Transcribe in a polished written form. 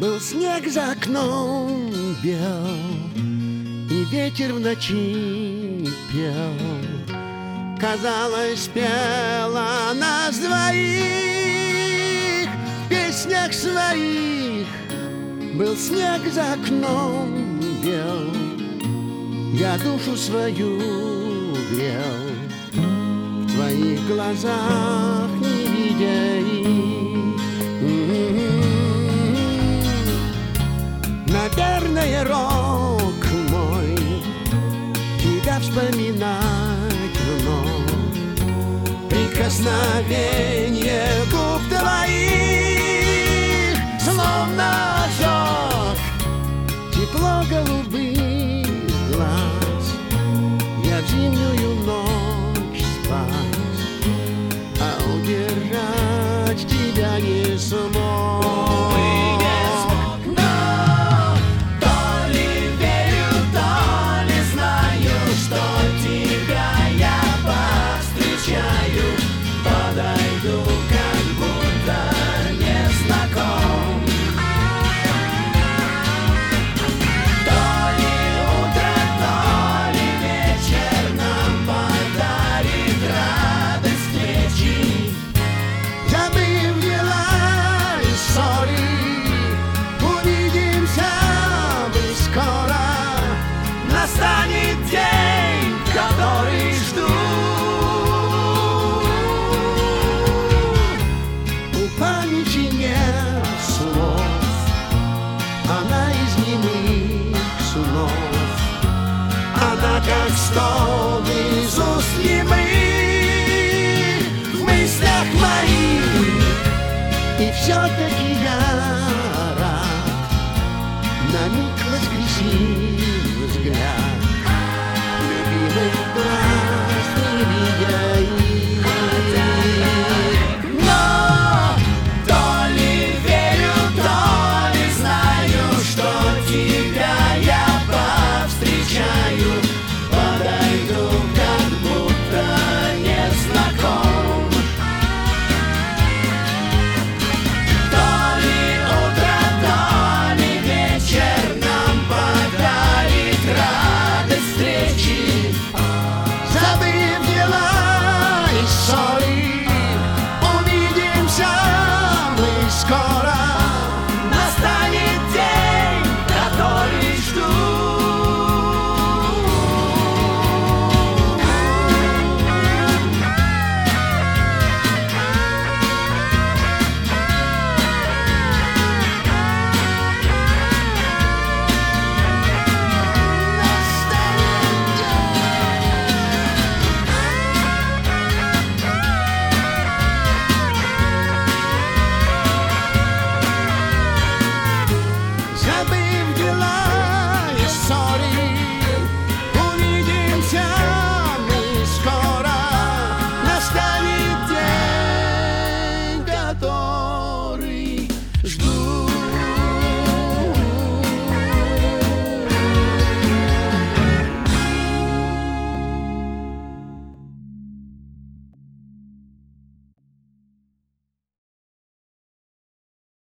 Был снег за окном бел, и ветер в ночи пел. Казалось, пела нас двоих в песнях своих. Был снег за окном бел, я душу свою грел в твоих глазах, не видя их. Наверное, рок мой тебя вспоминать вновь. Прикосновение губ твоих словно ожог, тепло голубых глаз. Я в зимнюю ночь спать, а удержать тебя не смог.